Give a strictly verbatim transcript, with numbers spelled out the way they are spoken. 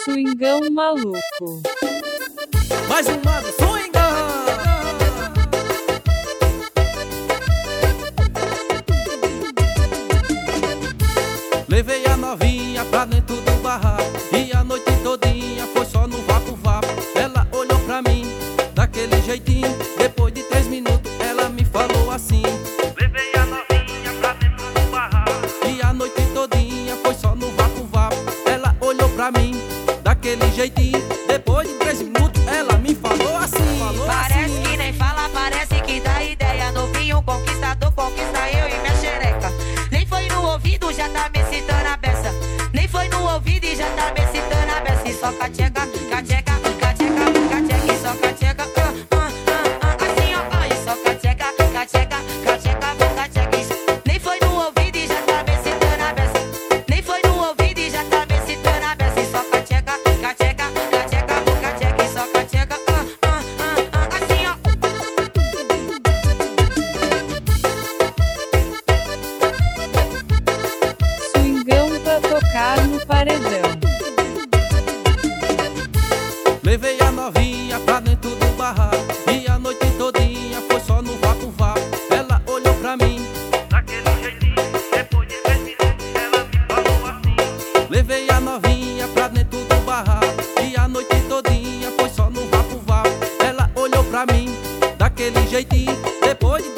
Swingão maluco. Mais uma do swingão. Levei a novinha pra dentro do barraco e a noite todinha foi só no vapo-vapo. Ela olhou pra mim daquele jeitinho. Depois de três minutos ela me falou assim: levei a novinha pra dentro do barraco e a noite todinha foi só no vapo-vapo. Ela olhou pra mim daquele jeitinho. Depois de três minutos ela me falou assim, falou Parece assim. que nem fala, parece que dá ideia. Novinho conquistador, conquista eu e minha xereca. Nem foi no ouvido, já tá me citando a beça. Nem foi no ouvido e já tá me citando a beça. E só cateca, cateca, cateca, cateca. E só cateca, ah, ah, ah, ah. Assim ó, ah. E só cateca, cateca, cateca, cateca. Nem foi no ouvido e já tá me citando a beça. Nem foi no ouvido e já tá me citando a beça. E só cateca, cateca, cateca, cateca. E só cateca, ah, ah, ah, ah. Assim ó. Swingão pra tocar no paredão. Levei a novinha pra dentro do barraco e a noite todinha foi só no vapo-vapo. Ela olhou pra mim daquele jeitinho. Depois de três minutos ela me falou assim: levei a novinha pra dentro do barraco e a noite todinha foi só no vapo-vapo. Ela olhou pra mim daquele jeitinho. Depois de